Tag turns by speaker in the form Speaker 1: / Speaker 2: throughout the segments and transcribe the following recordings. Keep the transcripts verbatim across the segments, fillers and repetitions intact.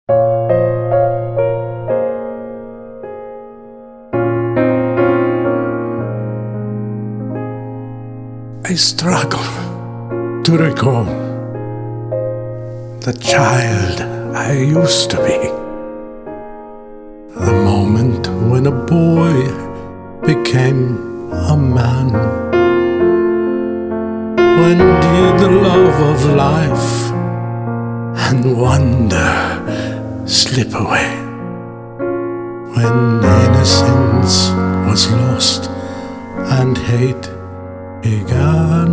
Speaker 1: I struggle to recall the child I used to be, the moment when a boy became a man. When did the love of life and wonder slip away? When innocence was lost and hate began?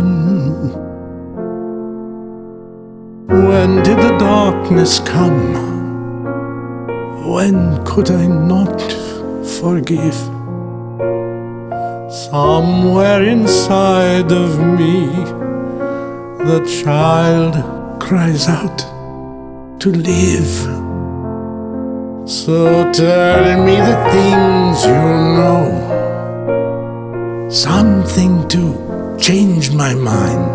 Speaker 1: When did the darkness come? When could I not forgive? Somewhere inside of me, the child cries out to live. So tell me the things you know, something to change my mind,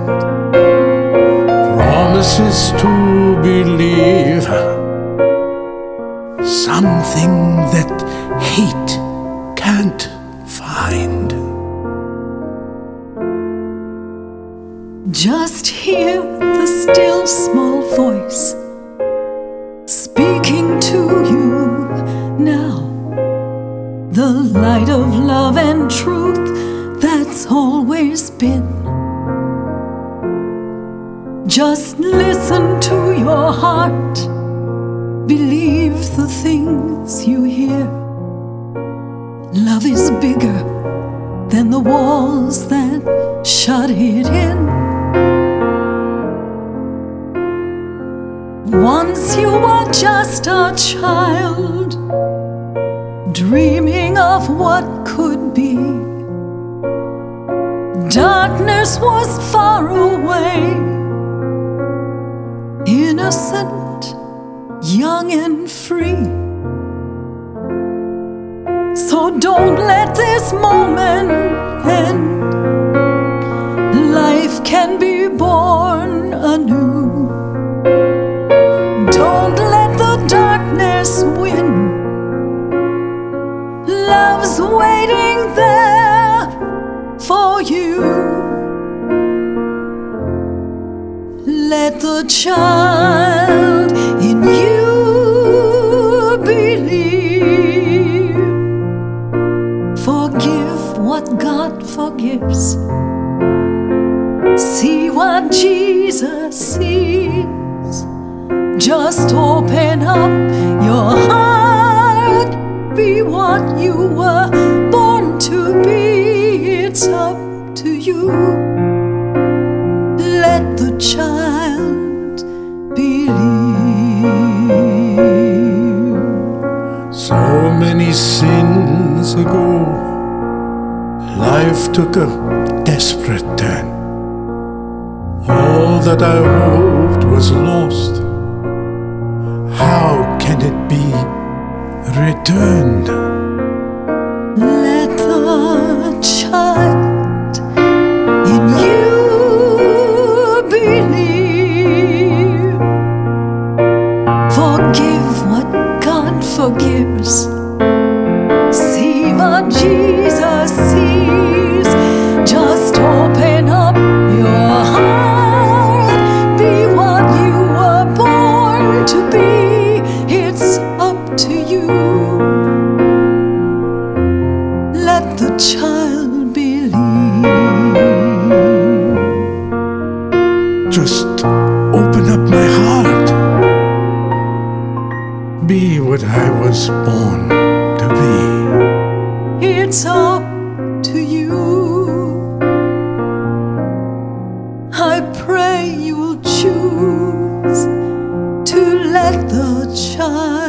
Speaker 1: promises to believe, something that hate can't find.
Speaker 2: Just hear the still small voice speaking to you now, the light of love and truth that's always been. Just listen to your heart, believe the things you hear. Love is bigger than the walls that shut it in. Once you were just a child, dreaming of what could be. Darkness was far away, innocent, young and free. So don't let this moment end. Life can be born anew. Don't let the darkness win. Love's waiting there for you. Let the child in you believe. Forgive what God forgives. See what Jesus sees. Just open up your heart. Be what you were born to be. It's up to you. Let the child believe.
Speaker 1: So many sins ago, life took a desperate turn. All that I hoped was lost, how can it be returned?
Speaker 2: Let the child in you believe. Forgive what God forgives. See what Jesus sees. Just open up your heart. Be what you were born to be. It's up to you. Let the child believe.
Speaker 1: Just open up my heart. Be what I was born to be.
Speaker 2: It's up to you. I pray you'll choose to let the child